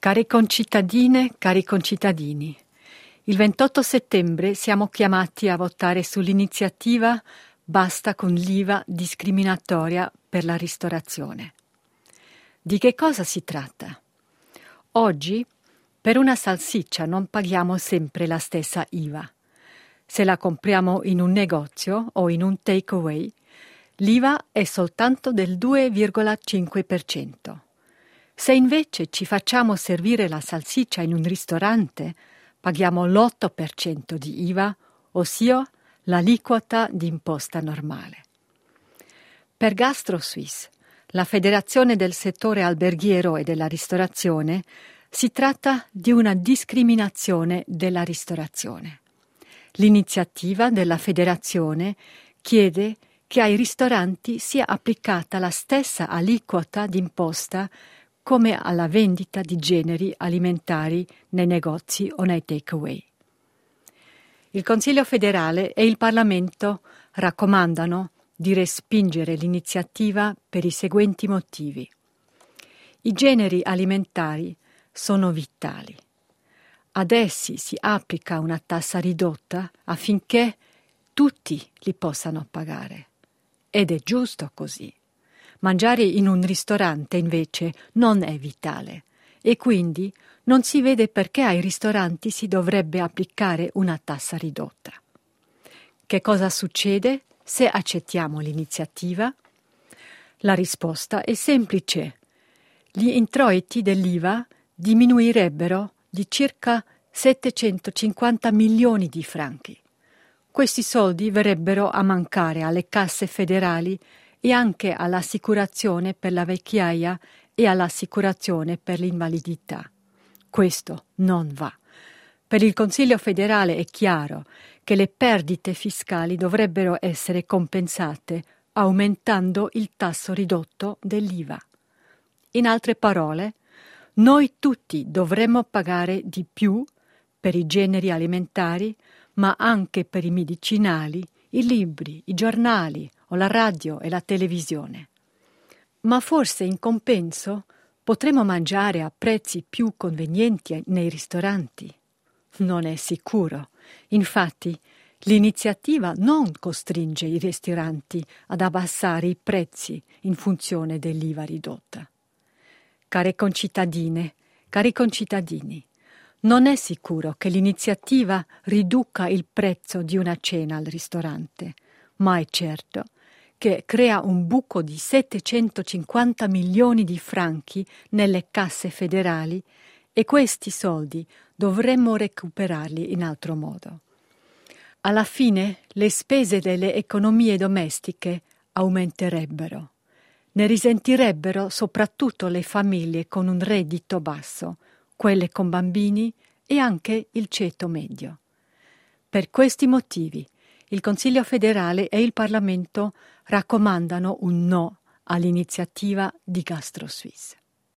Care concittadine, cari concittadini, il 28 settembre siamo chiamati a votare sull'iniziativa Basta con l'IVA discriminatoria per la ristorazione. Di che cosa si tratta? Oggi, per una salsiccia non paghiamo sempre la stessa IVA. Se la compriamo in un negozio o in un takeaway, l'IVA è soltanto del 2,5%. Se invece ci facciamo servire la salsiccia in un ristorante, paghiamo l'8% di IVA, ossia l'aliquota di imposta normale. Per GastroSuisse, la Federazione del settore alberghiero e della ristorazione, si tratta di una discriminazione della ristorazione. L'iniziativa della Federazione chiede che ai ristoranti sia applicata la stessa aliquota d'imposta come alla vendita di generi alimentari nei negozi o nei takeaway. Il Consiglio federale e il Parlamento raccomandano di respingere l'iniziativa per i seguenti motivi. I generi alimentari sono vitali. Ad essi si applica una tassa ridotta affinché tutti li possano pagare. Ed è giusto così. Mangiare in un ristorante, invece, non è vitale e quindi non si vede perché ai ristoranti si dovrebbe applicare una tassa ridotta. Che cosa succede se accettiamo l'iniziativa? La risposta è semplice. Gli introiti dell'IVA diminuirebbero di circa 750 milioni di franchi. Questi soldi verrebbero a mancare alle casse federali e anche all'assicurazione per la vecchiaia e all'assicurazione per l'invalidità. Questo non va. Per il Consiglio federale è chiaro che le perdite fiscali dovrebbero essere compensate aumentando il tasso ridotto dell'IVA. In altre parole, noi tutti dovremmo pagare di più per i generi alimentari, ma anche per i medicinali, i libri, i giornali o la radio e la televisione. Ma forse in compenso potremo mangiare a prezzi più convenienti nei ristoranti. Non è sicuro. Infatti, l'iniziativa non costringe i ristoranti ad abbassare i prezzi in funzione dell'IVA ridotta. Care concittadine, cari concittadini, non è sicuro che l'iniziativa riduca il prezzo di una cena al ristorante, ma è certo che crea un buco di 750 milioni di franchi nelle casse federali e questi soldi dovremmo recuperarli in altro modo. Alla fine le spese delle economie domestiche aumenterebbero. Ne risentirebbero soprattutto le famiglie con un reddito basso, quelle con bambini e anche il ceto medio. Per questi motivi, il Consiglio federale e il Parlamento raccomandano un no all'iniziativa di GastroSuisse.